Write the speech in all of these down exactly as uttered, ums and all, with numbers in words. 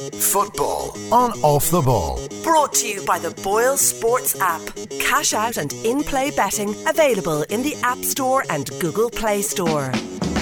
Football on Off the Ball. Brought to you by the Boyle Sports app. Cash out and in-play betting available in the App Store and Google Play Store.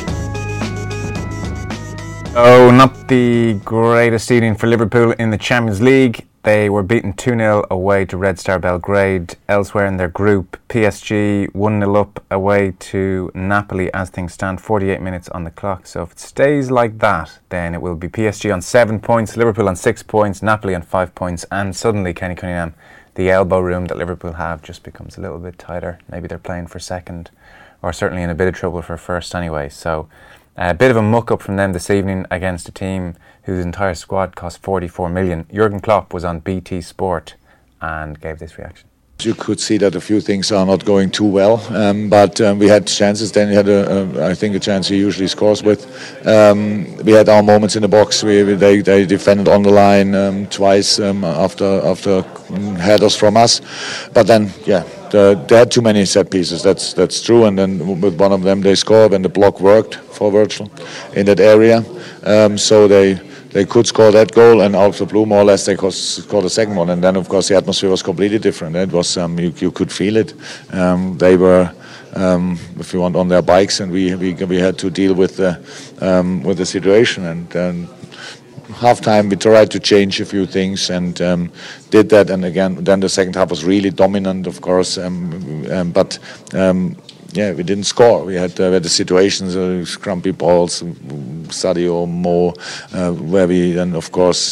Oh, not the greatest evening for Liverpool in the Champions League. They were beaten two nil away to Red Star Belgrade. Elsewhere in their group, P S G one nil up away to Napoli as things stand, forty-eight minutes on the clock. So if it stays like that, then it will be P S G on seven points, Liverpool on six points, Napoli on five points, and suddenly, Kenny Cunningham, the elbow room that Liverpool have just becomes a little bit tighter. Maybe they're playing for second, or certainly in a bit of trouble for first anyway. So a bit of a muck-up from them this evening against a team whose entire squad cost forty-four million. Jurgen Klopp was on B T Sport and gave this reaction. You could see that a few things are not going too well, um, but um, we had chances. Then he had, a, a, I think, a chance he usually scores with. Um, we had our moments in the box. We, they, they defended on the line um, twice um, after after headers from us, but then, yeah. The, they had too many set pieces, that's that's true, and then with one of them they scored when the block worked for Virgil in that area. Um, so they they could score that goal, and out of the blue, more or less, they could score the second one. And then, of course, the atmosphere was completely different. It was um, you, you could feel it. Um, they were, um, if you want, on their bikes, and we we, we had to deal with the um, with the situation. And um, half time we tried to change a few things and um, did that, and again then the second half was really dominant, of course, um, um, but um, yeah, we didn't score. We had, uh, we had the situations, uh, scrumpy balls, Sadio, Mo, uh, where we then, of course,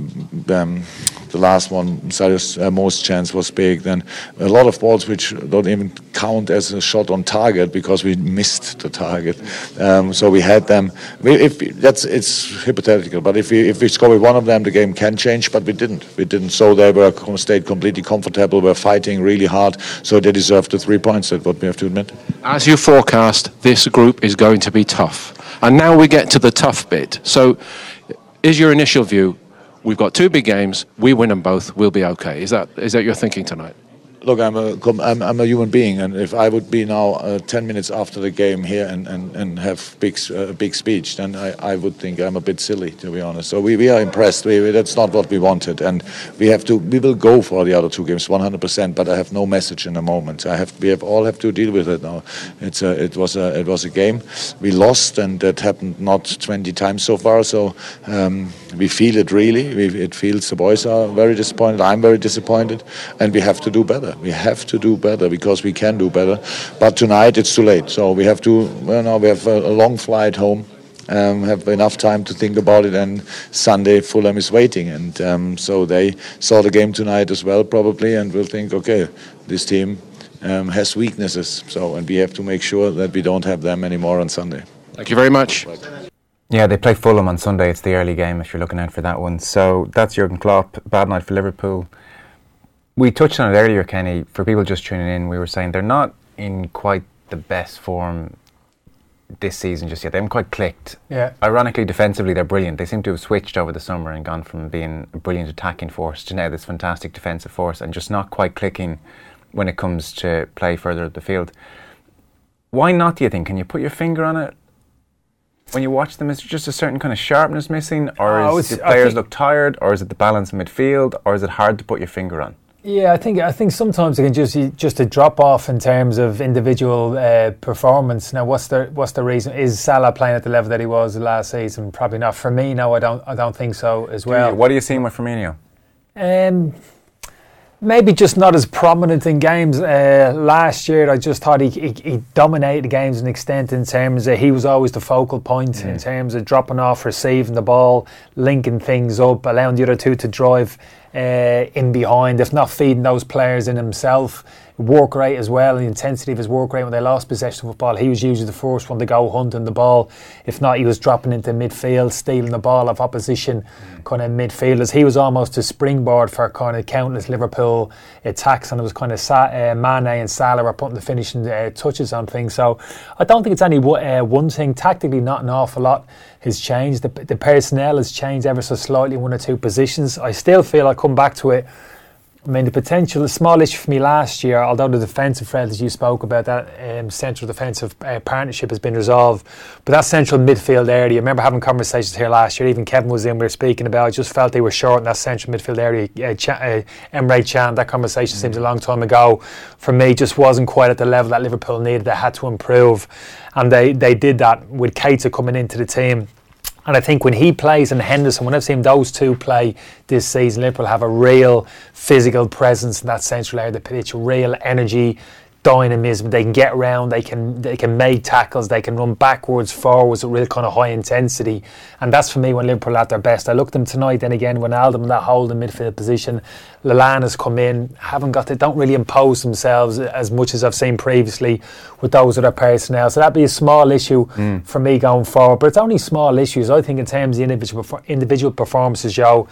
um, the last one, Sadio's uh, most chance was big. Then a lot of balls which don't even count as a shot on target because we missed the target. Um, so we had them. We, if that's it's hypothetical, but if we if we score with one of them, the game can change. But we didn't. We didn't. So they were stayed completely comfortable. Were fighting really hard. So they deserved the three points. That's what we have to admit. As you forecast, this group is going to be tough. And now we get to the tough bit. So is your initial view, we've got two big games, we win them both, we'll be okay? Is that is that your thinking tonight? Look, I'm a I'm, I'm a human being, and if I would be now uh, ten minutes after the game here and, and, and have big a uh, big speech, then I, I would think I'm a bit silly, to be honest. So we, we are impressed. We, we, that's not what we wanted, and we have to we will go for the other two games one hundred percent. But I have no message in the moment. I have we have all have to deal with it now. It's a, it was a it was a game we lost, and that happened not twenty times so far. So um, we feel it really. We, it feels the boys are very disappointed. I'm very disappointed, and we have to do better. We have to do better because we can do better. But tonight it's too late. So we have to, well, now we have a, a long flight home, um, have enough time to think about it, and Sunday Fulham is waiting. And um, so they saw the game tonight as well probably and will think, okay, this team um, has weaknesses. So, and we have to make sure that we don't have them anymore on Sunday. Thank you very much. Yeah, they play Fulham on Sunday. It's the early game if you're looking out for that one. So that's Jurgen Klopp. Bad night for Liverpool. We touched on it earlier, Kenny. For people just tuning in, we were saying they're not in quite the best form this season just yet. They haven't quite clicked. Yeah. Ironically, defensively, they're brilliant. They seem to have switched over the summer and gone from being a brilliant attacking force to now this fantastic defensive force, and just not quite clicking when it comes to play further up the field. Why not, do you think? Can you put your finger on it? When you watch them, is there just a certain kind of sharpness missing, or oh, is the players look tired, or is it the balance in midfield, or is it hard to put your finger on? Yeah, I think I think sometimes it can just just a drop off in terms of individual uh, performance. Now, what's the what's the reason? Is Salah playing at the level that he was last season? Probably not. Firmino, I don't I don't think so as well. What are you seeing with Firmino? Um, maybe just not as prominent in games. Uh, last year, I just thought he, he he dominated the games to an extent in terms of he was always the focal point mm. in terms of dropping off, receiving the ball, linking things up, allowing the other two to drive Uh, in behind, if not feeding those players in himself. Work rate as well, the intensity of his work rate when they lost possession of football. He was usually the first one to go hunting the ball. If not, he was dropping into midfield, stealing the ball off opposition mm. kind of midfielders. He was almost a springboard for kind of countless Liverpool attacks, and it was kind of Sa- uh, Mane and Salah were putting the finishing uh, touches on things. So I don't think it's any uh, one thing. Tactically, not an awful lot has changed. The, the personnel has changed ever so slightly in one or two positions. I still feel, I'll come back to it, I mean, the potential, a small issue for me last year, although the defensive threat, as you spoke about, that um, central defensive uh, partnership has been resolved, but that central midfield area, I remember having conversations here last year, even Kevin was in, we were speaking about, I just felt they were short in that central midfield area. Uh, Ch- uh, Emre Can, that conversation mm. seems a long time ago, for me, just wasn't quite at the level that Liverpool needed. They had to improve, and they, they did that with Keita coming into the team. And I think when he plays and Henderson, when I've seen those two play this season, Liverpool have a real physical presence in that central area of the pitch, real energy, dynamism. They can get around, they can they can make tackles, they can run backwards, forwards with real kind of high intensity. And that's for me when Liverpool are at their best. I looked at them tonight, then again, Wijnaldum, that holding midfield position. Lallana has come in, haven't got, they don't really impose themselves as much as I've seen previously with those other personnel. So that'd be a small issue mm. for me going forward. But it's only small issues. I think in terms of the individual individual performances, Joe,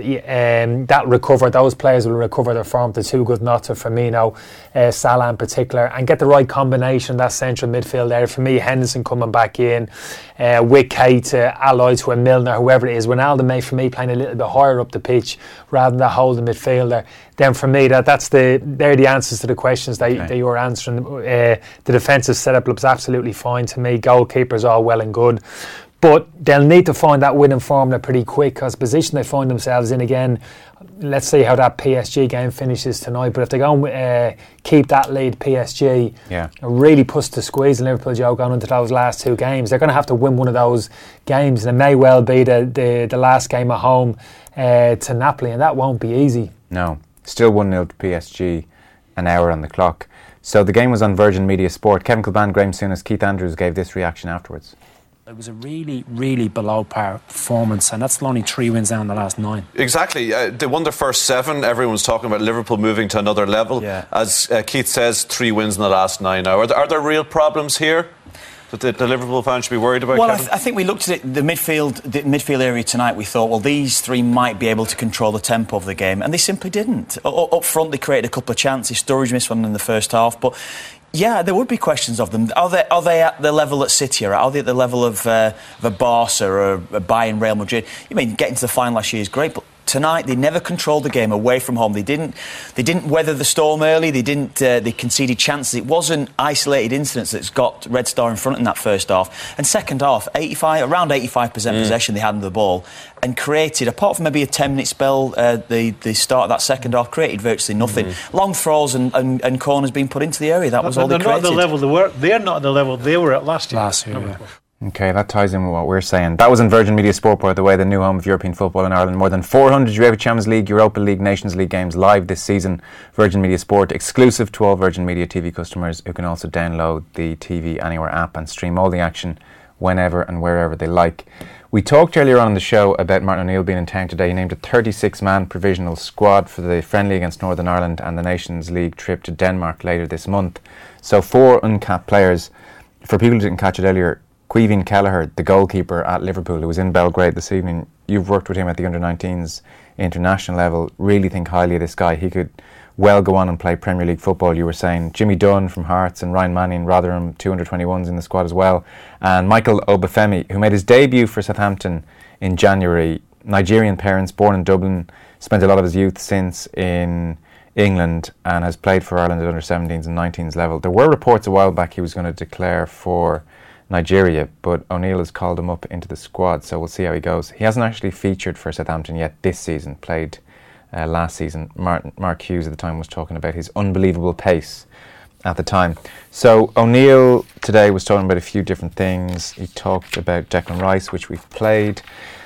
um, that recover, those players will recover their form. They're too good not to. Firmino, uh, Salah in particular, and get the right combination, that central midfield there. For me, Henderson coming back in, uh, with Keita, allied to a Milner, whoever it is. Wijnaldum may, for me, playing a little bit higher up the pitch rather than that holding midfielder. Then for me, that that's the they're the answers to the questions that, okay. that you were answering. Uh, the defensive setup looks absolutely fine to me. Goalkeepers all well and good. But they'll need to find that winning formula pretty quick, because the position they find themselves in again, let's see how that P S G game finishes tonight. But if they go and uh, keep that lead, P S G, yeah. really push the squeeze in Liverpool, Joe, going into those last two games. They're going to have to win one of those games, and it may well be the, the, the last game at home uh, to Napoli, and that won't be easy. No, still one nil to P S G, an hour on the clock. So the game was on Virgin Media Sport. Kevin Kilbane, Graham Souness, Keith Andrews gave this reaction afterwards. It was a really, really below par performance, and that's only three wins down the last nine. Exactly. Uh, they won their first seven. Everyone's talking about Liverpool moving to another level. Yeah. As uh, Keith says, three wins in the last nine now. Are there, are there real problems here that the, the Liverpool fans should be worried about? Well, I, th- I think we looked at it, the midfield, the midfield area tonight. We thought, well, these three might be able to control the tempo of the game, and they simply didn't. O- up front, they created a couple of chances. Sturridge missed one in the first half, but. Yeah, there would be questions of them. Are they are they at the level that City are at? Are they at the level of, uh, of a Barca or a Bayern, Real Madrid? You mean getting to the final last year is great, but tonight they never controlled the game away from home. They didn't they didn't weather the storm early. They didn't uh, they conceded chances. It wasn't isolated incidents that's got Red Star in front in that first half. And second half, eighty-five around eighty-five percent mm. possession they had of the ball, and created, apart from maybe a ten minute spell, uh, the the start of that second half, created virtually nothing. Mm. Long throws and, and, and corners being put into the area. That was they're all they not created. At the level they were. They're not at the level they were at last year. Last year. Yeah. Okay, that ties in with what we're saying. That was in Virgin Media Sport, by the way, the new home of European football in Ireland. More than four hundred UEFA Champions League, Europa League, Nations League games live this season. Virgin Media Sport, exclusive to all Virgin Media T V customers, who can also download the T V Anywhere app and stream all the action whenever and wherever they like. We talked earlier on in the show about Martin O'Neill being in town today. He named a thirty-six man provisional squad for the friendly against Northern Ireland and the Nations League trip to Denmark later this month. So four uncapped players. For people who didn't catch it earlier, Caoimhín Kelleher, the goalkeeper at Liverpool, who was in Belgrade this evening, you've worked with him at the under nineteens international level, really think highly of this guy. He could well go on and play Premier League football, you were saying. Jimmy Dunn from Hearts and Ryan Manning, Rotherham, two under twenty-ones in the squad as well. And Michael Obafemi, who made his debut for Southampton in January. Nigerian parents, born in Dublin, spent a lot of his youth since in England and has played for Ireland at under seventeens and nineteens level. There were reports a while back he was going to declare for Nigeria, but O'Neill has called him up into the squad, so we'll see how he goes. He hasn't actually featured for Southampton yet this season, played uh, last season. Martin, Mark Hughes at the time was talking about his unbelievable pace at the time. So O'Neill today was talking about a few different things. He talked about Declan Rice, which we've played.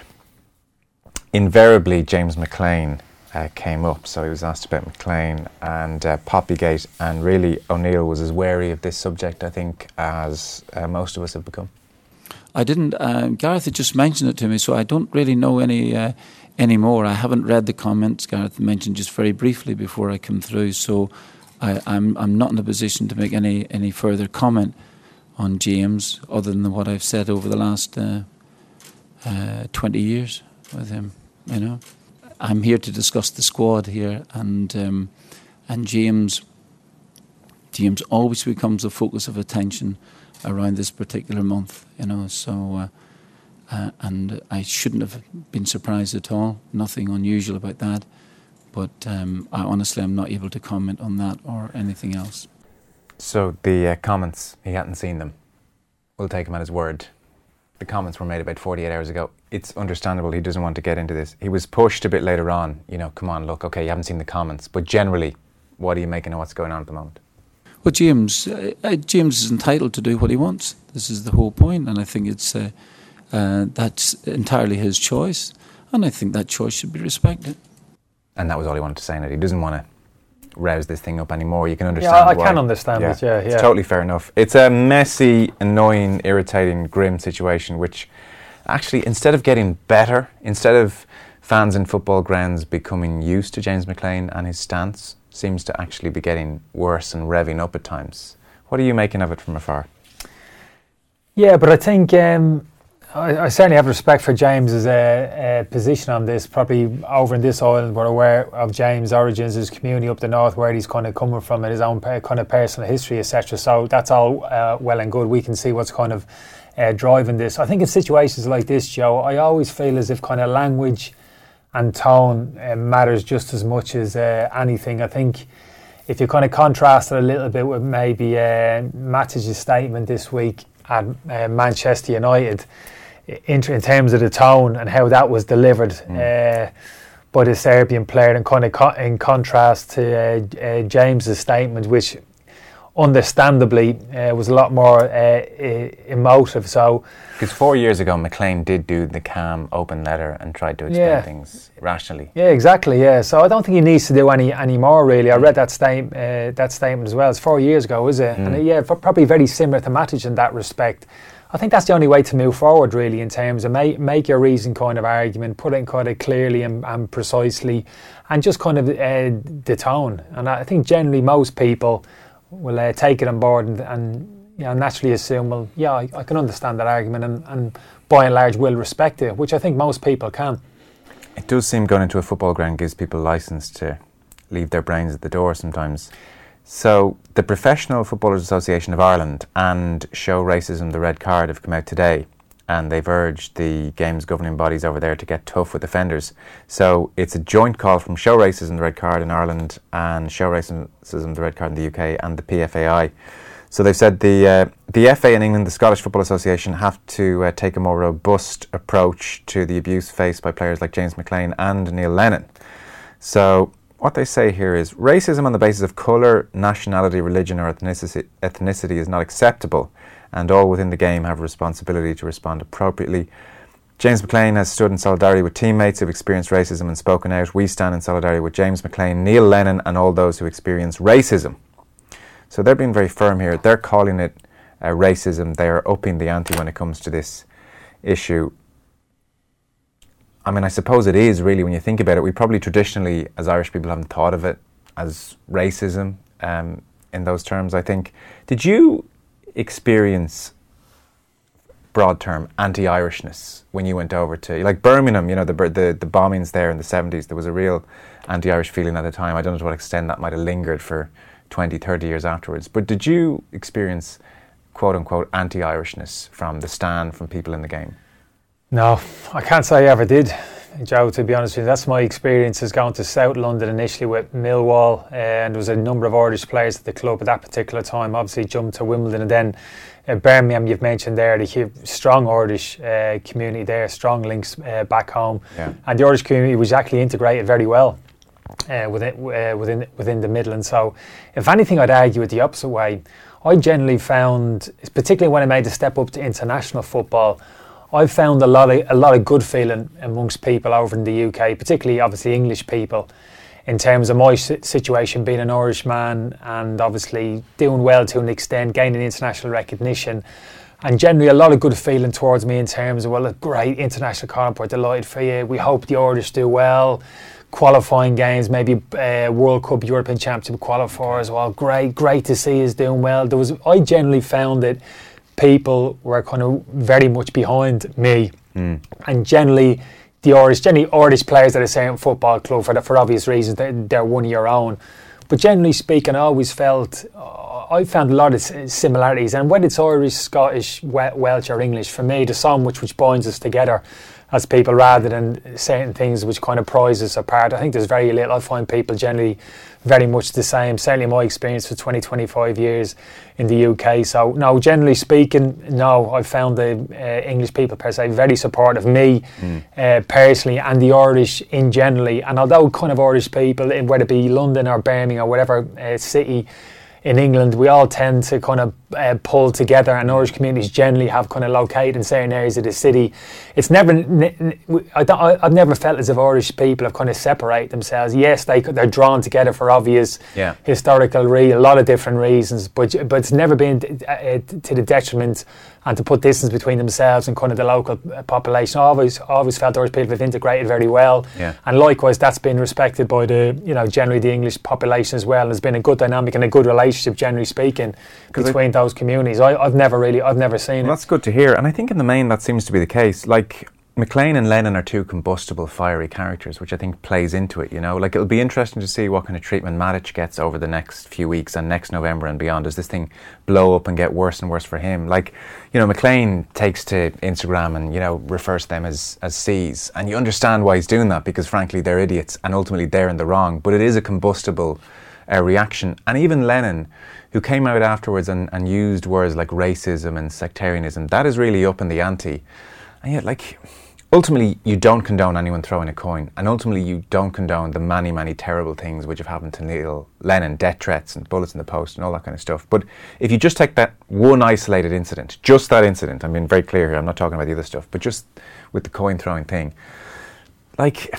Invariably, James McLean Uh, came up, so he was asked about McLean and uh, Poppygate, and really O'Neill was as wary of this subject, I think, as uh, most of us have become. I didn't. Uh, Gareth had just mentioned it to me, so I don't really know any uh, any more. I haven't read the comments Gareth mentioned just very briefly before I come through, so I, I'm I'm not in a position to make any any further comment on James other than what I've said over the last uh, uh, twenty years with him. You know. I'm here to discuss the squad here, and um, and James James always becomes the focus of attention around this particular month, you know. So, uh, uh, and I shouldn't have been surprised at all. Nothing unusual about that. But um, I, honestly, I'm not able to comment on that or anything else. So the uh, comments, he hadn't seen them. We'll take him at his word. The comments were made about forty-eight hours ago. It's understandable he doesn't want to get into this. He was pushed a bit later on. You know, come on, look, okay, you haven't seen the comments. But generally, what are you making of what's going on at the moment? Well, James, uh, James is entitled to do what he wants. This is the whole point, and I think it's uh, uh, that's entirely his choice, and I think that choice should be respected. And that was all he wanted to say, and he doesn't want to rouse this thing up anymore. You can understand Yeah, I why. can understand yeah. it, yeah, yeah. It's totally fair enough. It's a messy, annoying, irritating, grim situation, which actually, instead of getting better, instead of fans in football grounds becoming used to James McClean and his stance, seems to actually be getting worse and revving up at times. What are you making of it from afar? Yeah, but I think um, I, I certainly have respect for James's uh, uh, position on this. Probably over in this island, we're aware of James' origins, his community up the north, where he's kind of coming from, and his own uh, kind of personal history, et cetera. So that's all uh, well and good. We can see what's kind of uh, driving this. I think in situations like this, Joe, I always feel as if kind of language and tone uh, matters just as much as uh, anything. I think if you kind of contrast it a little bit with maybe uh, Matic's statement this week at uh, Manchester United, in, in terms of the tone and how that was delivered mm. uh, by the Serbian player, and kind of co- in contrast to uh, uh, James's statement, which understandably uh, was a lot more uh, emotive. So, because four years ago McClean did do the calm, open letter and tried to explain yeah. things rationally. Yeah, exactly. Yeah, so I don't think he needs to do any any more. Really, I read that statement uh, that statement as well. It's four years ago, is it? Mm. And uh, yeah, probably very similar to Matic in that respect. I think that's the only way to move forward, really, in terms of make, make your reason kind of argument, put it kind of clearly and, and precisely, and just kind of uh, the tone. And I think generally most people will uh, take it on board and, and you know, naturally assume, well, yeah, I, I can understand that argument, and, and by and large will respect it, which I think most people can. It does seem going into a football ground gives people license to leave their brains at the door sometimes. So the Professional Footballers Association of Ireland and Show Racism the Red Card have come out today, and they've urged the game's governing bodies over there to get tough with offenders. So it's a joint call from Show Racism the Red Card in Ireland and Show Racism the Red Card in the U K and the P F A I. So they've said the uh, the F A in England, the Scottish Football Association, have to uh, take a more robust approach to the abuse faced by players like James McClean and Neil Lennon. So what they say here is racism on the basis of colour, nationality, religion or ethnicity, ethnicity is not acceptable, and all within the game have a responsibility to respond appropriately. James McClean has stood in solidarity with teammates who have experienced racism and spoken out. We stand in solidarity with James McClean, Neil Lennon and all those who experience racism. So they're being very firm here. They're calling it uh, racism. They are upping the ante when it comes to this issue. I mean, I suppose it is really, when you think about it. We probably traditionally, as Irish people, haven't thought of it as racism um, in those terms, I think. Did you experience, broad term, anti-Irishness when you went over to, like Birmingham, you know, the, the the bombings there in the seventies, there was a real anti-Irish feeling at the time. I don't know to what extent that might have lingered for twenty, thirty years afterwards. But did you experience, quote-unquote, anti-Irishness from the stand, from people in the game? No, I can't say I ever did, Joe, to be honest with you. That's my experience, is going to South London initially with Millwall, uh, and there was a number of Irish players at the club at that particular time. Obviously jumped to Wimbledon, and then uh, Birmingham, you've mentioned there, the strong Irish uh, community there, strong links uh, back home. Yeah. And the Irish community was actually integrated very well uh, within, uh, within, within the Midlands. So if anything, I'd argue it the opposite way. I generally found, particularly when I made the step up to international football, I found a lot of a lot of good feeling amongst people over in the U K, particularly obviously English people, in terms of my situation being an Irish man and obviously doing well to an extent, gaining international recognition, and generally a lot of good feeling towards me in terms of, well, a great international camp, we're delighted for you, we hope the Irish do well, qualifying games, maybe uh, World Cup, European Championship qualifier as well, great, great to see us doing well. There was, I generally found that people were kind of very much behind me, mm. and generally the Irish, generally Irish players at a certain football club, for the, for obvious reasons, they're, they're one of your own. But generally speaking, I always felt uh, I found a lot of similarities, and whether it's Irish, Scottish, Welsh or English, for me the sandwich which binds us together as people rather than certain things which kind of prise us apart. I think there's very little. I find people generally very much the same. Certainly my experience for twenty, twenty-five years in the U K. So no, generally speaking, no, I've found the uh, English people per se very supportive of me mm. uh, personally, and the Irish in generally. And although kind of Irish people, whether it be London or Birmingham or whatever uh, city in England, we all tend to kind of uh, pull together, and Irish communities generally have kind of located in certain areas of the city. It's never, I don't, I've never felt as if Irish people have kind of separated themselves. Yes, they they're drawn together for obvious yeah. historical re- a lot of different reasons, but but it's never been uh, to the detriment and to put distance between themselves and kind of the local population. I always always felt Irish people have integrated very well, yeah. and likewise that's been respected by the you know generally the English population as well. There's been a good dynamic and a good relationship, generally speaking, between I, those communities. I, I've never really, I've never seen well, it. That's good to hear, and I think in the main that seems to be the case. Like McLean and Lennon are two combustible, fiery characters, which I think plays into it. You know, like it'll be interesting to see what kind of treatment Matic gets over the next few weeks and next November and beyond. Does this thing blow up and get worse and worse for him? Like, you know, McLean takes to Instagram and you know refers to them as as C's, and you understand why he's doing that because frankly they're idiots and ultimately they're in the wrong. But it is a combustible uh, reaction, and even Lennon, who came out afterwards and, and used words like racism and sectarianism, that is really up in the ante. And yet, like, ultimately, you don't condone anyone throwing a coin, and ultimately you don't condone the many, many terrible things which have happened to Neil Lennon, death threats and bullets in the post and all that kind of stuff. But if you just take that one isolated incident, just that incident, I'm being very clear here, I'm not talking about the other stuff, but just with the coin throwing thing, like,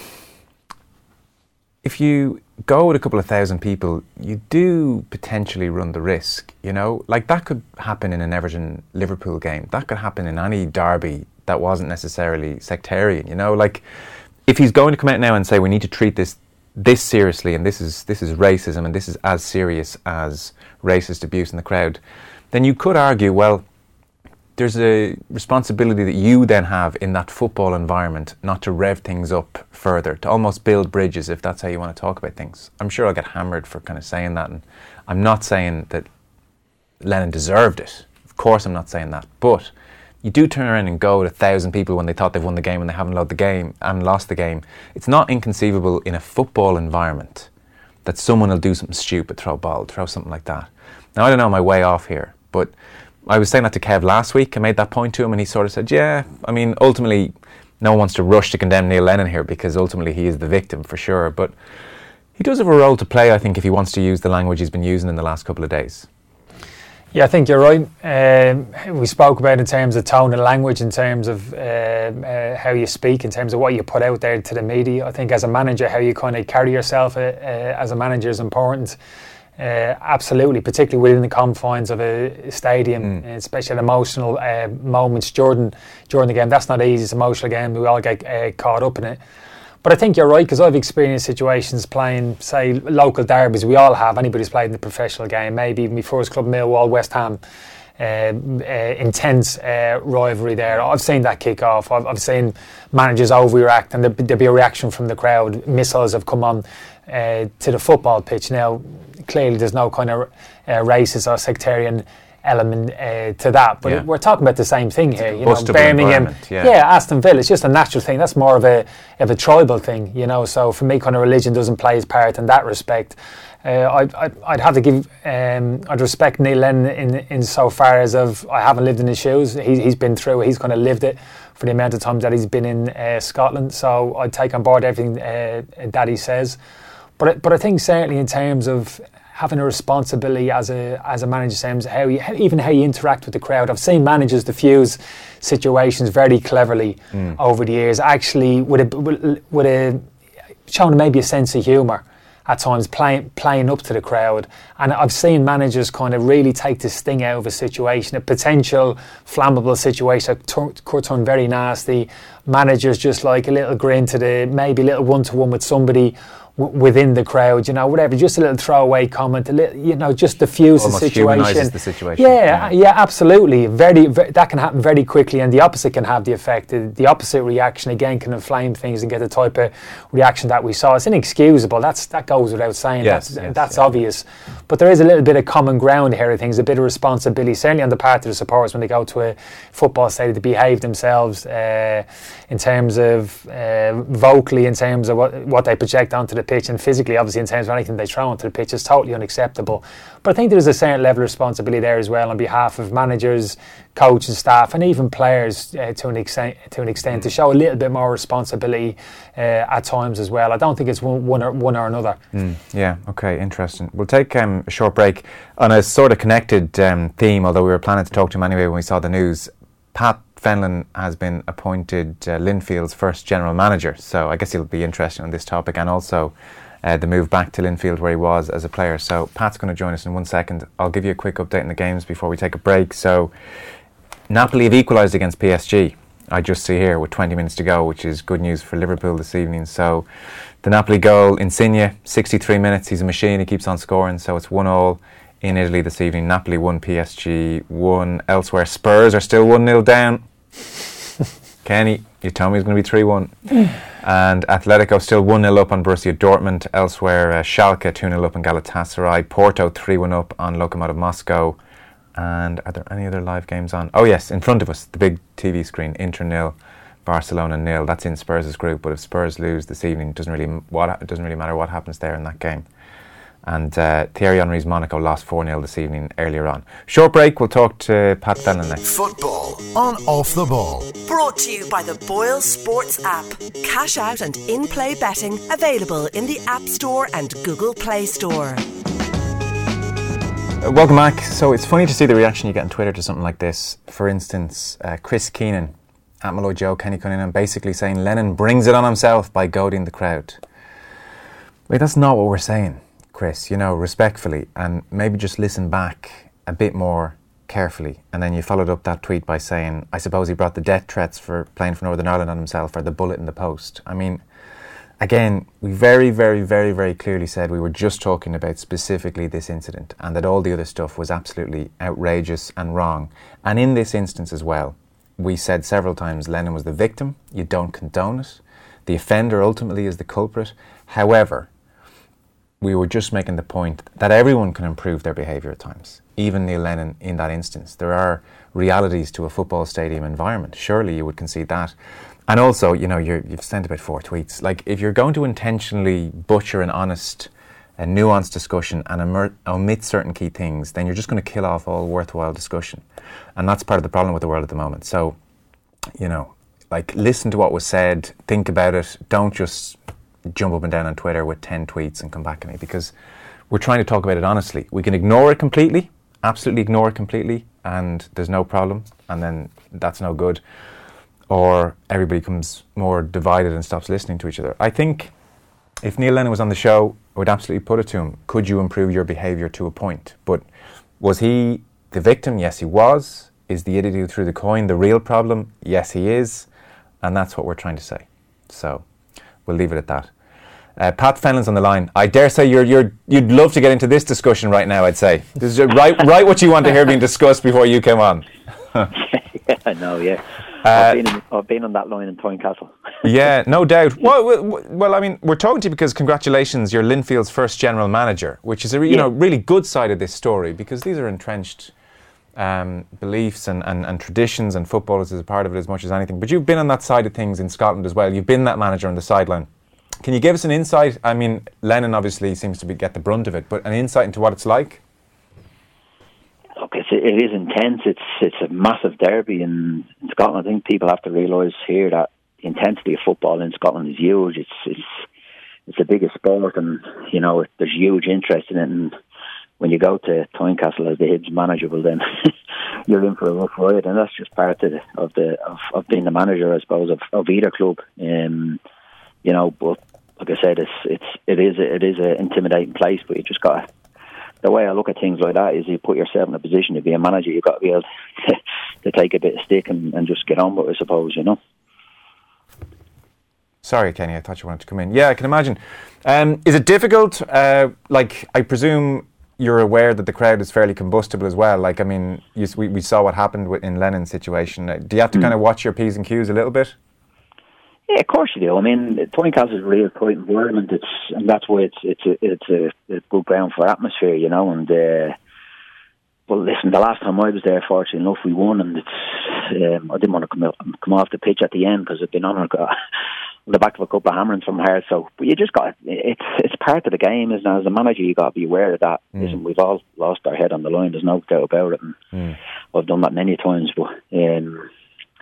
if you go with a couple of thousand people, you do potentially run the risk, you know? Like, that could happen in an Everton-Liverpool game. That could happen in any derby that wasn't necessarily sectarian, you know? Like, if he's going to come out now and say, we need to treat this this seriously, and this is this is racism, and this is as serious as racist abuse in the crowd, then you could argue, well, there's a responsibility that you then have in that football environment not to rev things up further, to almost build bridges, if that's how you want to talk about things. I'm sure I'll get hammered for kind of saying that, and I'm not saying that Lennon deserved it. Of course I'm not saying that. But you do turn around and go with a thousand people when they thought they've won the game and they haven't lost the game and lost the game. It's not inconceivable in a football environment that someone will do something stupid, throw a ball, throw something like that. Now, I don't know my way off here, but I was saying that to Kev last week. I made that point to him and he sort of said, yeah, I mean, ultimately, no one wants to rush to condemn Neil Lennon here because ultimately he is the victim for sure. But he does have a role to play, I think, if he wants to use the language he's been using in the last couple of days. Yeah, I think you're right. Um, we spoke about in terms of tone and language, in terms of uh, uh, how you speak, in terms of what you put out there to the media. I think as a manager, how you kind of carry yourself uh, uh, as a manager is important. Uh, absolutely, particularly within the confines of a stadium, mm. especially at emotional uh, moments during, during the game. That's not easy, it's an emotional game, we all get uh, caught up in it. But I think you're right, because I've experienced situations playing, say, local derbies. We all have, anybody's played in the professional game, maybe my first club, Millwall, West Ham, uh, uh, intense uh, rivalry there. I've seen that kick off. I've, I've seen managers overreact and there'll be a reaction from the crowd. Missiles have come on uh, to the football pitch. Now, clearly there's no kind of uh, racist or sectarian element uh, to that, but yeah. we're talking about the same thing here. You know, Birmingham, yeah. yeah, Aston Villa. It's just a natural thing. That's more of a of a tribal thing, you know. So for me, kind of religion doesn't play its part in that respect. Uh, I'd, I'd I'd have to give um, I'd respect Neil Lennon in in so far as of I haven't lived in his shoes. He, he's been through it. He's kind of lived it for the amount of times that he's been in uh, Scotland. So I'd take on board everything uh, that he says. But but I think certainly in terms of having a responsibility as a as a manager, Sam, how you, how, even how you interact with the crowd. I've seen managers diffuse situations very cleverly mm. over the years, actually with a with a showing maybe a sense of humour at times, playing playing up to the crowd. And I've seen managers kind of really take the sting out of a situation, a potential flammable situation that could turn very nasty. Managers just like a little grin to the maybe a little one to one with somebody w- within the crowd, you know, whatever, just a little throwaway comment, a little, you know, just diffuse Almost the situation. humanises the situation. Yeah, yeah, yeah, absolutely. Very, very, that can happen very quickly, and the opposite can have the effect. The, the opposite reaction again can inflame things and get the type of reaction that we saw. It's inexcusable. That's that goes without saying. Yes, that's yes, that's yeah. obvious. But there is a little bit of common ground here. I think there's a bit of responsibility, certainly on the part of the supporters when they go to a football stadium, to behave themselves uh, in terms of uh, vocally, in terms of what what they project onto the pitch, and physically, obviously, in terms of anything they throw onto the pitch is totally unacceptable. But I think there's a certain level of responsibility there as well on behalf of managers, coach and staff, and even players uh, to an extent, to an extent, to show a little bit more responsibility uh, at times as well. I don't think it's one, one, or, one or another. Mm, yeah, okay, interesting. We'll take um, a short break on a sort of connected um, theme, although we were planning to talk to him anyway when we saw the news. Pat Fenlon has been appointed uh, Linfield's first general manager, so I guess he'll be interested on this topic, and also uh, the move back to Linfield where he was as a player. So Pat's going to join us in one second. I'll give you a quick update on the games before we take a break. So Napoli have equalised against P S G, I just see here, with twenty minutes to go, which is good news for Liverpool this evening. So the Napoli goal, Insigne, sixty-three minutes, he's a machine, he keeps on scoring, so it's one all in Italy this evening. Napoli one, P S G one. Elsewhere, Spurs are still one nil down. Kenny, you told me it was going to be three one. And Atletico still one nil up on Borussia Dortmund. Elsewhere, uh, Schalke two nil up on Galatasaray. Porto three one up on Lokomotiv Moscow. And are there any other live games on? Oh yes, in front of us, the big T V screen, Inter nil, Barcelona nil. That's in Spurs' group, but if Spurs lose this evening, it doesn't really, what, it doesn't really matter what happens there in that game. And uh, Thierry Henry's Monaco lost four nil this evening earlier on. Short break, we'll talk to Pat Fenlon next. Football on Off the Ball. Brought to you by the Boyle Sports app. Cash out and in-play betting available in the App Store and Google Play Store. Uh, welcome back. So it's funny to see the reaction you get on Twitter to something like this. For instance, uh, Chris Keenan, at Malloy Joe, Kenny Cunningham, basically saying Lennon brings it on himself by goading the crowd. Wait, that's not what we're saying, Chris, you know, respectfully, and maybe just listen back a bit more carefully. And then you followed up that tweet by saying, I suppose he brought the death threats for playing for Northern Ireland on himself, or the bullet in the post. I mean, again, we very, very, very, very clearly said we were just talking about specifically this incident, and that all the other stuff was absolutely outrageous and wrong. And in this instance as well, we said several times Lennon was the victim. You don't condone it. The offender ultimately is the culprit. However, we were just making the point that everyone can improve their behaviour at times, even Neil Lennon in that instance. There are realities to a football stadium environment. Surely you would concede that. And also, you know, you're, you've sent about four tweets. Like, if you're going to intentionally butcher an honest, a nuanced discussion and omer- omit certain key things, then you're just going to kill off all worthwhile discussion. And that's part of the problem with the world at the moment. So, you know, like, listen to what was said, think about it, don't just jump up and down on Twitter with ten tweets and come back at me, because we're trying to talk about it honestly. We can ignore it completely, absolutely ignore it completely, and there's no problem, and then that's no good. Or everybody becomes more divided and stops listening to each other. I think if Neil Lennon was on the show, I would absolutely put it to him, could you improve your behaviour to a point? But was he the victim? Yes, he was. Is the idiot who threw the coin the real problem? Yes, he is. And that's what we're trying to say. So we'll leave it at that. Uh, Pat Fenlon's on the line. I dare say you're, you're, you'd love to get into this discussion right now, I'd say. This is right, right what you want to hear being discussed before you came on. Yeah, I know, yeah. Uh, I've, been in, I've been on that line in Tynecastle. Yeah, no doubt. Well, well, well, I mean, we're talking to you because congratulations, you're Linfield's first general manager, which is a you yeah. know really good side of this story, because these are entrenched um, beliefs and, and, and traditions, and footballers is a part of it as much as anything. But you've been on that side of things in Scotland as well. You've been that manager on the sideline. Can you give us an insight? I mean, Lennon obviously seems to be, get the brunt of it, but an insight into what it's like? Look, it's, it is intense. It's it's a massive derby in, in Scotland. I think people have to realise here that the intensity of football in Scotland is huge. It's it's it's the biggest sport, and you know there's huge interest in it. And when you go to Tynecastle as the Hibs manager, well then you're in for a rough ride, and that's just part of the of the of, of being the manager, I suppose, of, of either club. Um, you know, but like I said, it's it's it is a, it is an intimidating place, but you just got to. The way I look at things like that is you put yourself in a position to be a manager, you've got to be able to, to take a bit of stick and, and just get on with it, I suppose, you know. Sorry, Kenny, I thought you wanted to come in. Yeah, I can imagine. Um, is it difficult? Uh, like, I presume you're aware that the crowd is fairly combustible as well. Like, I mean, you, we, we saw what happened with, in Lennon's situation. Do you have to mm. kind of watch your P's and Q's a little bit? Yeah, of course you do. I mean, Tynecastle is a real tight environment. It's and that's why it's it's a, it's a, a good ground for atmosphere, you know. And uh, well, listen, the last time I was there, fortunately enough, we won, and it's um, I didn't want to come out, come off the pitch at the end because I've been on the back of a couple of hammerings from her. So, but you just got it's it's part of the game, isn't it? As a manager, you got to be aware of that. Mm. Listen, we've all lost our head on the line. There's no doubt about it, and mm. I've done that many times. But um,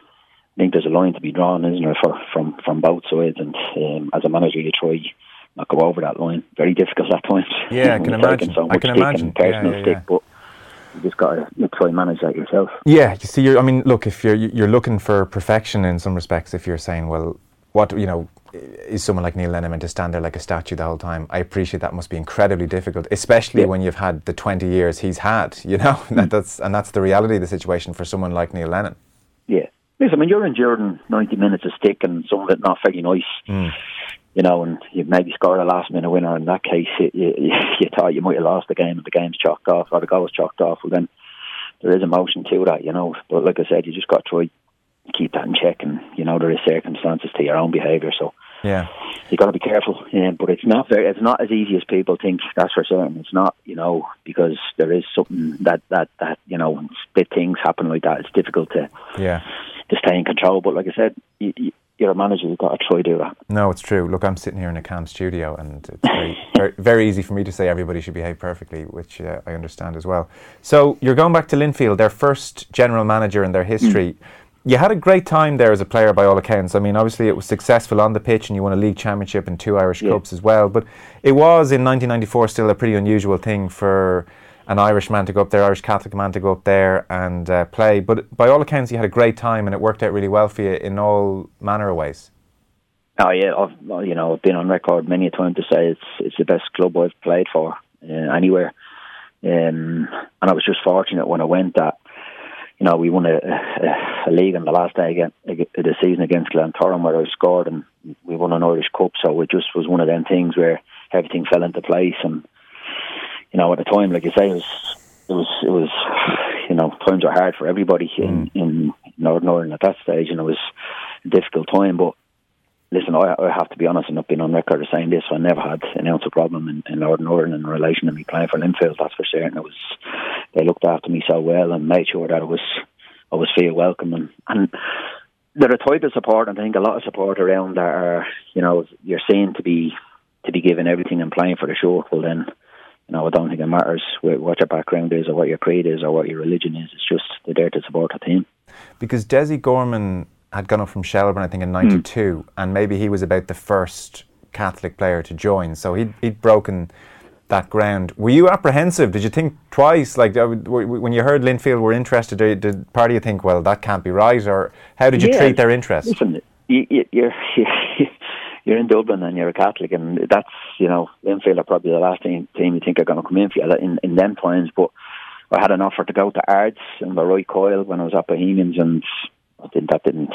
I think there's a line to be drawn, isn't there, for, from from both sides? And um, as a manager, you try not go over that line. Very difficult at times. Yeah, I can imagine. So I can imagine. Personal yeah, yeah, stick, yeah. but you just got to try and manage that yourself. Yeah, you see, you're, I mean, look, if you're you're looking for perfection in some respects, if you're saying, well, what you know, is someone like Neil Lennon meant to stand there like a statue the whole time? I appreciate that must be incredibly difficult, especially yeah. when you've had the twenty years he's had. You know, mm. that, that's and that's the reality of the situation for someone like Neil Lennon. Yeah. Listen, I mean, you're enduring ninety minutes of stick and some of it not very nice, mm. you know, and you maybe scored a last minute winner. In that case, you, you, you thought you might have lost the game and the game's chalked off or the goal's chalked off. Well, then there is emotion to that, you know. But like I said, you just got to try to keep that in check, and, you know, there is circumstances to your own behaviour, so yeah, you got to be careful. Um, but it's not very, it's not as easy as people think, that's for certain. It's not, you know, because there is something that, that, that you know, when split things happen like that, it's difficult to... Yeah. to stay in control, but like I said, you, you, you're a manager, you've got to try to do that. No, it's true. Look, I'm sitting here in a Cam studio, and it's very, very, very easy for me to say everybody should behave perfectly, which uh, I understand as well. So you're going back to Linfield, their first general manager in their history. Mm. You had a great time there as a player by all accounts. I mean, obviously it was successful on the pitch and you won a league championship and two Irish yeah. Cups as well, but it was in nineteen ninety-four still a pretty unusual thing for an Irish man to go up there, Irish Catholic man to go up there and uh, play. But by all accounts, you had a great time and it worked out really well for you in all manner of ways. Oh yeah, I've you know I've been on record many a time to say it's it's the best club I've played for uh, anywhere, um, and I was just fortunate when I went that you know we won a, a, a league on the last day again, of the season against Glentoran where I scored, and we won an Irish Cup. So it just was one of them things where everything fell into place. And you know, at the time, like you say, it was, it was, it was, you know, times were hard for everybody in, in Northern Ireland at that stage, and it was a difficult time. But listen, I, I have to be honest, and I've been on record as saying this, I never had an ounce of problem in, in Northern Ireland in relation to me playing for Linfield, that's for certain. It was, they looked after me so well and made sure that I was, I was feel welcome. And, and they're a type of support, and I think a lot of support around that are, you know, you're seen to be, to be given everything and playing for the show. Well then, you know, I don't think it matters what your background is or what your creed is or what your religion is. It's just they're there to support a team. Because Desi Gorman had gone up from Shelbourne, I think, in ninety-two, mm. and maybe he was about the first Catholic player to join. So he'd, he'd broken that ground. Were you apprehensive? Did you think twice? Like, when you heard Linfield were interested, did part of you think, well, that can't be right? Or how did you yeah, treat their interest? Listen, you, you, you're... You're in Dublin and you're a Catholic, and that's, you know, Linfield are probably the last team, team you think are going to come in for you in, in them times. But I had an offer to go to Ards and the Roy Coyle when I was at Bohemians, and I think that didn't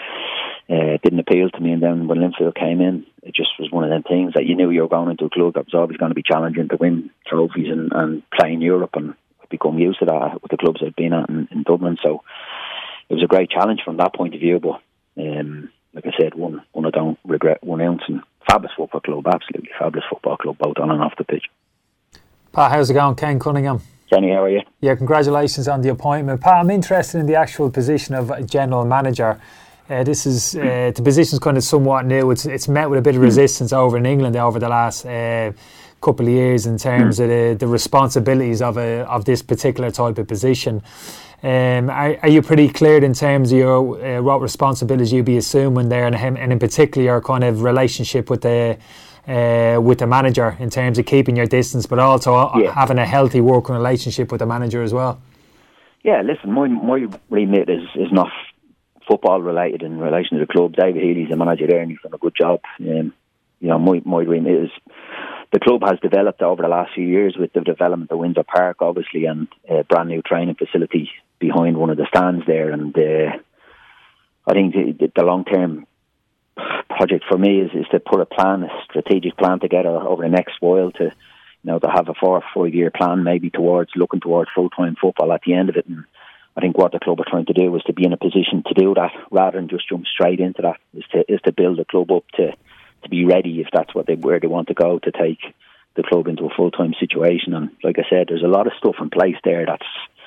uh, didn't appeal to me. And then when Linfield came in, it just was one of them things that you knew you were going into a club that was always going to be challenging to win trophies and, and play in Europe, and I've become used to that with the clubs I've been at in, in Dublin. So it was a great challenge from that point of view, but um like I said, one, one I don't regret one ounce, and fabulous football club, absolutely fabulous football club, both on and off the pitch. Pat, how's it going? Ken Cunningham. Kenny, how are you? Yeah, congratulations on the appointment. Pat, I'm interested in the actual position of general manager. Uh, this is, uh, the position's kind of somewhat new. It's it's met with a bit of resistance over in England over the last uh, couple of years in terms mm. of the, the responsibilities of a of this particular type of position. Um, are, are you pretty clear in terms of your uh, what responsibilities you'll be assuming there, and, and in particular your kind of relationship with the uh, with the manager in terms of keeping your distance, but also yeah. having a healthy working relationship with the manager as well? Yeah, listen, my my remit is is not football related in relation to the club. David Healy's the manager there, and he's done a good job. Um, you know, my my remit is. The club has developed over the last few years with the development of Windsor Park, obviously, and a brand new training facility behind one of the stands there. And uh, I think the, the long-term project for me is, is to put a plan, a strategic plan together over the next while to, you know, to have a four or five year plan maybe towards looking towards full time football at the end of it. And I think what the club are trying to do is to be in a position to do that rather than just jump straight into that. Is to is to build the club up to to be ready if that's what they where they want to go to take the club into a full time situation. And like I said, there's a lot of stuff in place there that's,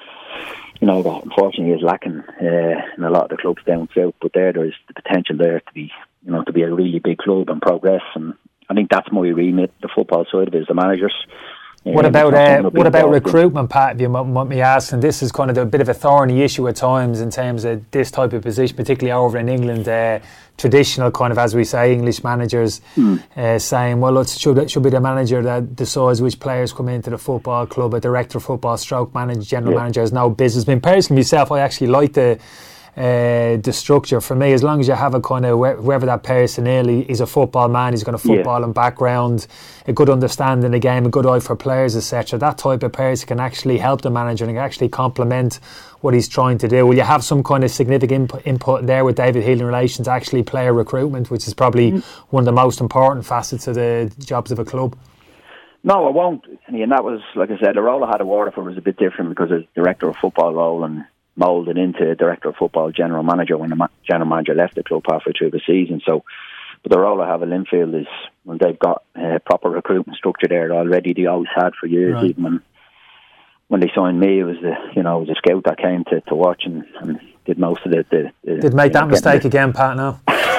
you know, that unfortunately is lacking uh, in a lot of the clubs down south. But there, there is the potential there to be, you know, to be a really big club and progress. And I think that's my remit. The football side of it is the managers. What about uh, what about recruitment, Pat? If you want me asking, this is kind of a bit of a thorny issue at times in terms of this type of position, particularly over in England. Uh, traditional kind of, as we say, English managers mm. uh, saying, well, it should it should be the manager that decides which players come into the football club. A director of football, stroke manager, general yeah. manager has no business. I mean, personally, myself, I actually like the. Uh, the structure for me, as long as you have a kind of whoever that person is, he's a football man, he's got a footballing yeah. background, a good understanding of the game, a good eye for players, et cetera. That type of person can actually help the manager and actually complement what he's trying to do. Will you have some kind of significant input, input there with David Healy in relation to actually player recruitment, which is probably mm. one of the most important facets of the jobs of a club? No, I won't. And that was, like I said, the role I had at Waterford was a bit different because as director of football role and moulded into director of football, general manager when the ma- general manager left the club halfway through the season. So, but the role I have at Linfield is when they've got a uh, proper recruitment structure there already. They always had for years. Right. Even when when they signed me, it was the you know it was a scout that came to, to watch and, and did most of the. the, the did make that know, mistake the, again, Pat? No.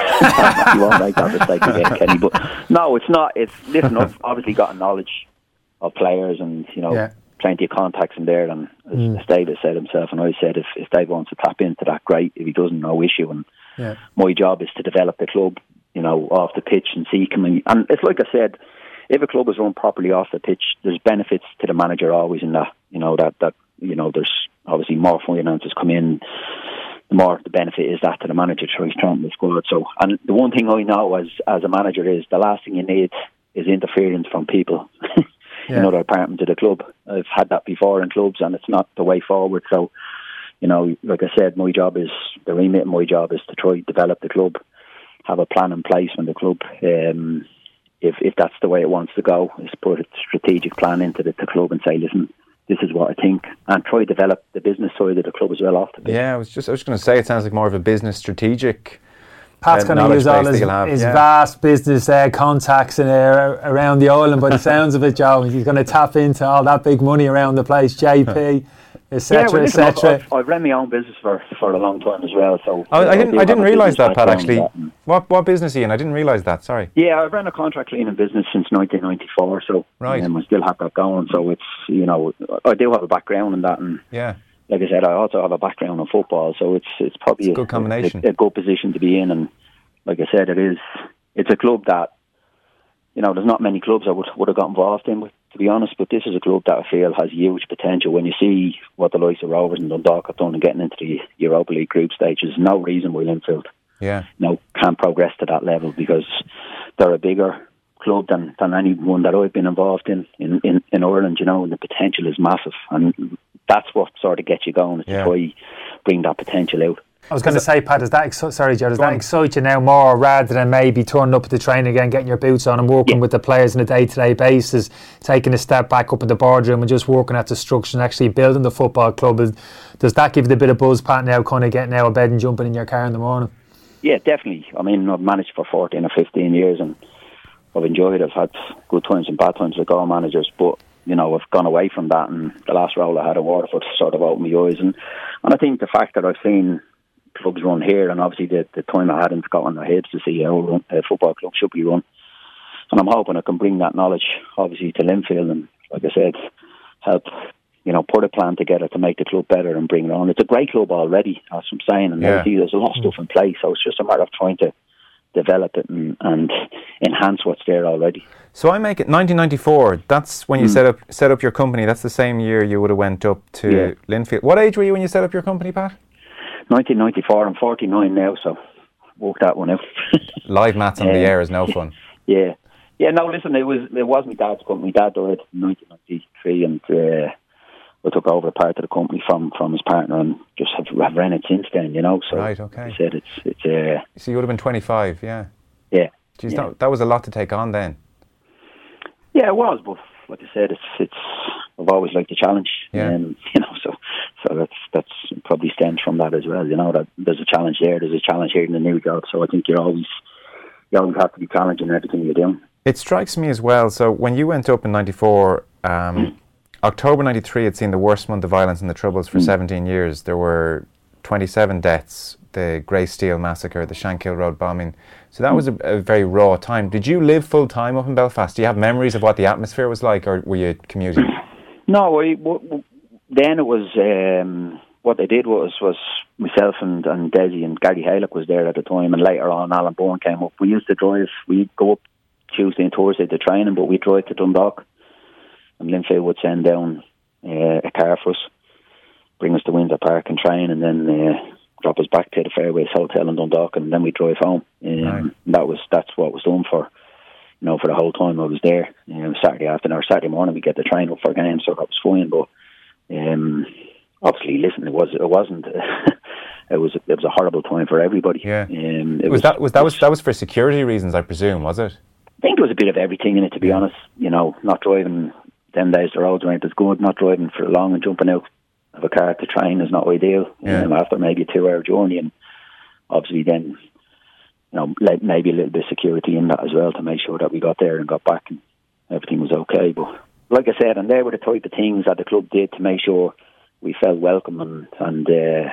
You won't make that mistake again, Kenny. But no, it's not. It's listen. I've obviously got knowledge of players and you know. Yeah. Plenty of contacts in there, and as, mm. as Dave has said himself, and I said, if, if Dave wants to tap into that, great. If he doesn't, no issue. And yeah. my job is to develop the club, you know, off the pitch and see coming. And it's like I said, if a club is run properly off the pitch, there's benefits to the manager always in that. You know that that you know there's obviously more finances come in. The more the benefit is that to the manager to strengthen the squad. So, and the one thing I know as as a manager is the last thing you need is interference from people. Yeah. In other departments of the club. I've had that before in clubs and it's not the way forward. So, you know, like I said, my job is, the remit of my job is to try to develop the club, have a plan in place when the club, um, if if that's the way it wants to go, is put a strategic plan into the, the club and say, listen, this is what I think, and try to develop the business side of the club as well off the pitch. Yeah, I was just I was going to say, it sounds like more of a business strategic. Pat's uh, going to use all his, his yeah. vast business uh, contacts in, uh, around the island by the sounds of it, Joe. He's going to tap into all that big money around the place, J P, et cetera, yeah, et cetera. I've, I've run my own business for, for a long time as well. So oh, I didn't I didn't realise that, Pat, actually. What what business are you in? I didn't realise that, sorry. Yeah, I've run a contract cleaning business since nineteen ninety-four, so right. um, I still have that going. So it's, you know, I do have a background in that. And yeah. Like I said, I also have a background in football, so it's it's probably it's a good combination, a, a good position to be in. And like I said, it is. It's a club that, you know, there's not many clubs I would would have got involved in with, to be honest. But this is a club that I feel has huge potential. When you see what the likes of Rovers and Dundalk have done and getting into the Europa League group stage, there's no reason why Linfield, yeah, you know, can't progress to that level because they're a bigger club than, than any one that I've been involved in, in in in Ireland. You know, and the potential is massive, and that's what sort of gets you going. Is yeah. to try bring that potential out. I was going to say, Pat, does that exci- sorry, Joe, does that excite you now more rather than maybe turning up at the training again, getting your boots on and working yeah. with the players on a day-to-day basis, taking a step back up in the boardroom and just working at the structure and actually building the football club? Does that give you a bit of buzz, Pat, now kind of getting out of bed and jumping in your car in the morning? Yeah, definitely. I mean, I've managed for fourteen or fifteen years and I've enjoyed it. I've had good times and bad times with goal managers, but you know, I've gone away from that, and the last role I had at Waterford sort of opened my eyes. And, and I think the fact that I've seen clubs run here, and obviously the, the time I had in Scotland or Hibs to see how a football club should be run, and I'm hoping I can bring that knowledge obviously to Linfield and, like I said, help, you know, put a plan together to make the club better and bring it on. It's a great club already, that's what I'm saying, and yeah. there's a lot of stuff in place, so it's just a matter of trying to develop it and, and enhance what's there already. So I make it nineteen ninety-four. That's when you mm. set up set up your company. That's the same year you would have went up to yeah. Linfield. What age were you when you set up your company, Pat? nineteen ninety-four. I'm forty-nine now, so work that one out. Live maths on um, the air is no fun. Yeah, yeah. No, listen, it was it was my dad's company. My dad died in nineteen ninety-three, and uh, I took over part of the company from, from his partner, and just have, have ran it since then. You know, so right, okay. I said it's it's. Uh, so you would have been twenty-five, yeah. Yeah. Jeez, yeah. That, that was a lot to take on then. Yeah, it was, but like I said, it's it's. I've always liked the challenge, yeah. um, you know. So, so that's that's probably stems from that as well. You know, that there's a challenge there. There's a challenge here in the new job. So I think you're always you always have to be challenging everything you're doing. It strikes me as well. So when you went up in ninety-four, um, mm. October ninety-three had seen the worst month of violence in the Troubles for mm. seventeen years. There were twenty-seven deaths. The Grey Steel massacre, the Shankill Road bombing. So that was a, a very raw time. Did you live full time up in Belfast? Do you have memories of what the atmosphere was like, or were you commuting? No, I, w- w- then it was, um, what they did was was myself and, and Desi and Gary Halick was there at the time, and later on Alan Bourne came up. We used to drive, we'd go up Tuesday and Thursday to training, but we'd drive to Dundalk, and Linfield would send down uh, a car for us, bring us to Windsor Park and train, and then uh, drop us back to the Fairways Hotel in Dundalk, and then we drive home. Um, right. That was that's what was done for, you know, for the whole time I was there. Um, Saturday afternoon or Saturday morning we get to train up for games, so that was fine. But um, obviously, listen, it was it wasn't it was it was a horrible time for everybody. Yeah. Um, it was, was that was that was that was for security reasons, I presume, was it? I think there was a bit of everything in it, to be honest. You know, not driving them days the roads weren't as good. Not driving for long and jumping out of a car to train is not ideal. Yeah. Um, after maybe a two-hour journey, and obviously then, you know, maybe a little bit of security in that as well to make sure that we got there and got back and everything was okay. But like I said, and they were the type of things that the club did to make sure we felt welcome, and and uh,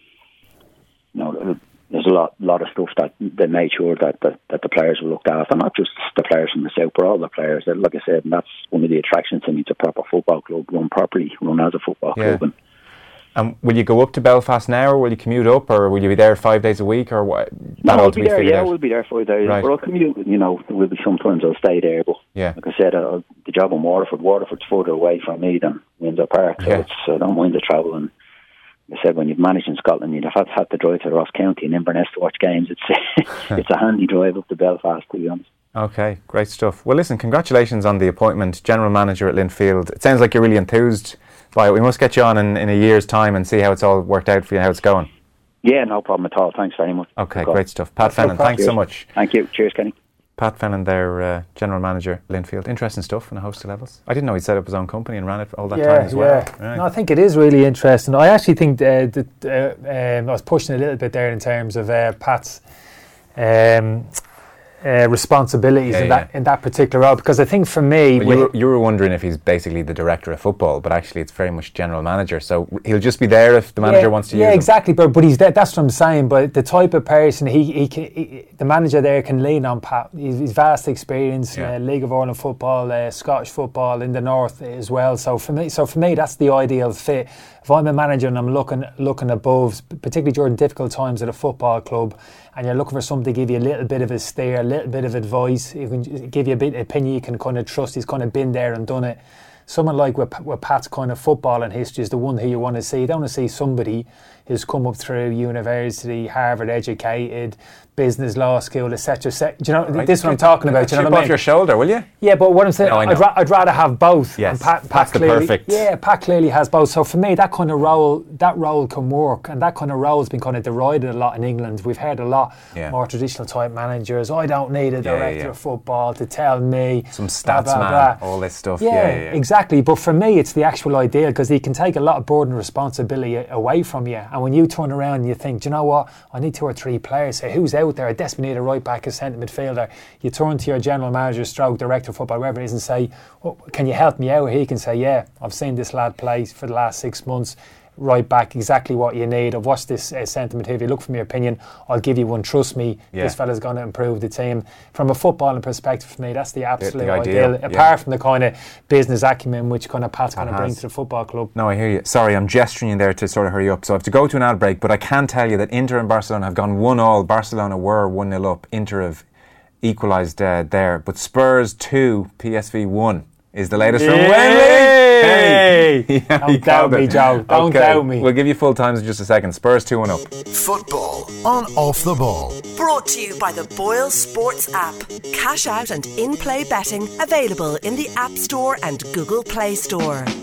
you know, there's a lot lot of stuff that they made sure that, that that the players were looked after, not just the players from the south, but all the players. Like I said, and that's one of the attractions to me. It's a proper football club, run properly, run as a football yeah. club. And Um, will you go up to Belfast now, or will you commute up, or will you be there five days a week, or what? No, we'll be there. Yeah, out? we'll be there five days. Right. But I'll commute. You know, there will be sometimes I'll stay there. But yeah. like I said, uh, the job in Waterford, Waterford's further away from me than Windsor Park, so yeah. it's, I don't mind the travel. And like I said, when you've managed in Scotland, you'd have had, had to drive to Ross County and Inverness to watch games. It's it's a handy drive up to Belfast, to be honest. Okay, great stuff. Well, listen, congratulations on the appointment, General Manager at Linfield. It sounds like you're really enthused by it. We must get you on in, in a year's time and see how it's all worked out for you, how it's going. Yeah, no problem at all. Thanks very much. Okay, great stuff. Pat Fennan, thanks so much. Thank you. Cheers, Kenny. Pat Fennan, their uh, General Manager, Linfield. Interesting stuff on a host of levels. I didn't know he'd set up his own company and ran it for all that yeah, time as well. Yeah, right. No, I think it is really interesting. I actually think uh, that uh, um, I was pushing a little bit there in terms of uh, Pat's um, uh, responsibilities yeah, in yeah. that in that particular role, because I think for me, well, you, were, you were wondering if he's basically the director of football, but actually it's very much general manager. So he'll just be there if the manager yeah, wants to yeah, use him. Yeah, exactly. But but he's there. That's what I'm saying. But the type of person he, he, can, he the manager there can lean on Pat. He's, he's vast experience, yeah. uh, League of Ireland football, uh, Scottish football in the north as well. So for me, so for me, that's the ideal fit. If I'm a manager and I'm looking looking above, particularly during difficult times at a football club, and you're looking for somebody to give you a little bit of a steer, a little bit of advice, he can give you a bit of opinion you can kind of trust. He's kind of been there and done it. Someone like with, with Pat's kind of football and history is the one who you want to see. You don't want to see somebody who's come up through university, Harvard educated, business, law school, et cetera. Do you know, right. this is what I'm talking about. Do you know Chip what I off mean? your shoulder, will you? Yeah, but what I'm saying, no, I'd, ra- I'd rather have both. Yes, and Pat, Pat that's clearly, the perfect. Yeah, Pat clearly has both. So for me, that kind of role, that role can work, and that kind of role has been kind of derided a lot in England. We've heard a lot yeah. more traditional type managers. I don't need a director yeah, yeah. of football to tell me some stats blah, blah, man, blah. all this stuff. Yeah, yeah, yeah, yeah, exactly. But for me, it's the actual ideal, because he can take a lot of burden and responsibility away from you. And when you turn around and you think, do you know what? I need two or three players. Say, who's out there? I desperately need a right back, a centre midfielder. You turn to your general manager, stroke director of football, wherever it is, and say, oh, can you help me out? He can say, yeah, I've seen this lad play for the last six months. Right back, exactly what you need. I've watched this uh, sentiment here. If you look for my opinion, I'll give you one. Trust me, yeah. this fella's going to improve the team. From a footballing perspective, for me, that's the absolute the, the ideal. ideal. Apart yeah. from the kind of business acumen which kind of Pat's Pat going to bring to the football club. No, I hear you. Sorry, I'm gesturing there to sort of hurry up. So I have to go to an ad break, but I can tell you that Inter and Barcelona have gone one all. Barcelona were one nil up. Inter have equalised uh, there. But Spurs two, P S V one is the latest from Wembley. Hey! yeah, Don't doubt me, Joe. Don't okay. doubt me. We'll give you full times in just a second. Spurs two one up. Football on Off the Ball. Brought to you by the Boyle Sports app. Cash out and in-play betting available in the App Store and Google Play Store.